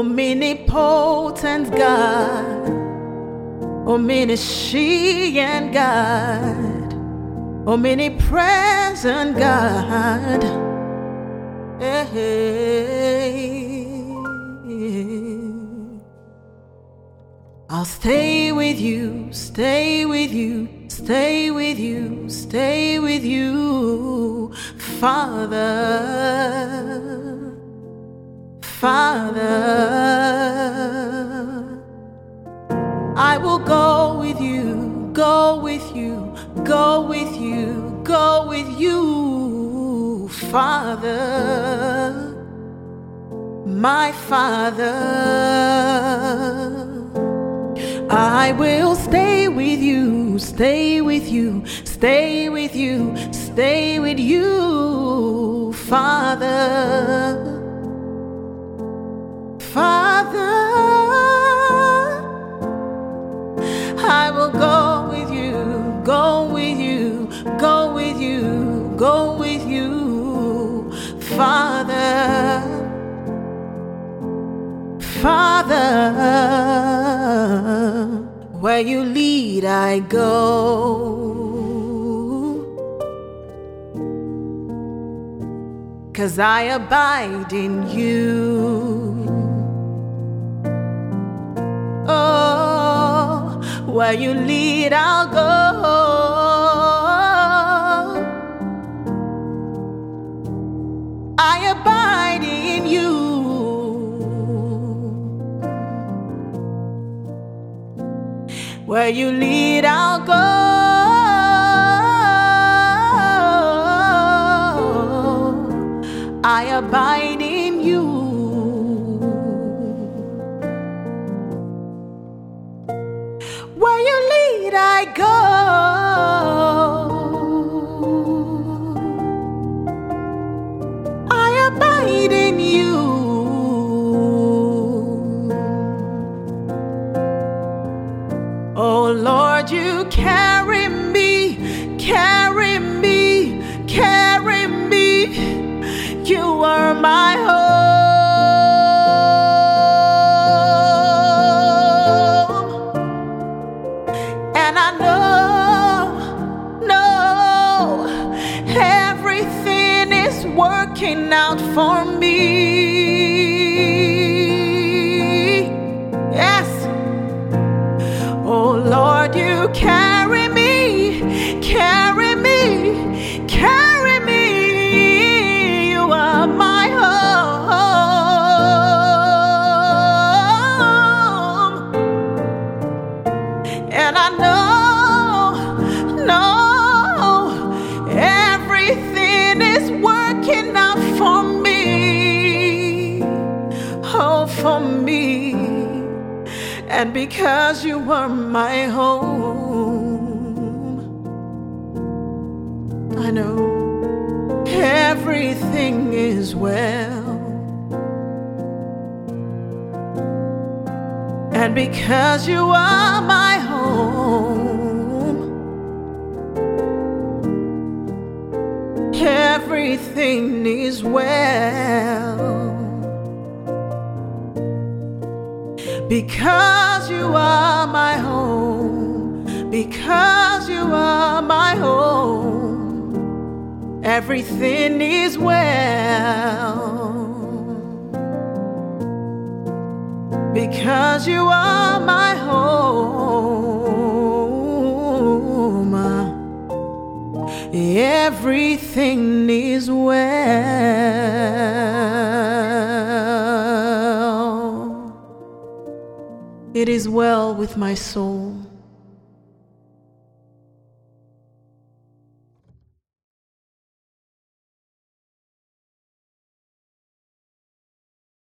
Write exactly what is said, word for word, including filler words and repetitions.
omnipotent God, omniscient God, omnipresent God. Hey. I'll stay with you, stay with you, stay with you, stay with you, Father, Father. I will go with you, go with you, go with you, go with you, Father, my Father. I will stay with you, stay with you, stay with you, stay with you, Father, Father. I will go with you, go with you, go with you, go with you, Father, Father. Where you lead, I go, 'cause I abide in you. Oh, where you lead, I'll go. I abide in you. Where you lead, I'll go. I abide in you. Where you lead, I go. I abide in you. Oh Lord, you carry me, carry me, carry me. You are my home. And I know, know everything is working out for me. Yes. Oh Lord, you carry me, carry me, carry me. You are my home. And I know, know everything is working out for me. Oh, for me. And because you are my home, I know everything is well. And because you are my home, everything is well. Because you are my home, because you are my home, everything is well. Because you are my home, everything is well. It is well with my soul.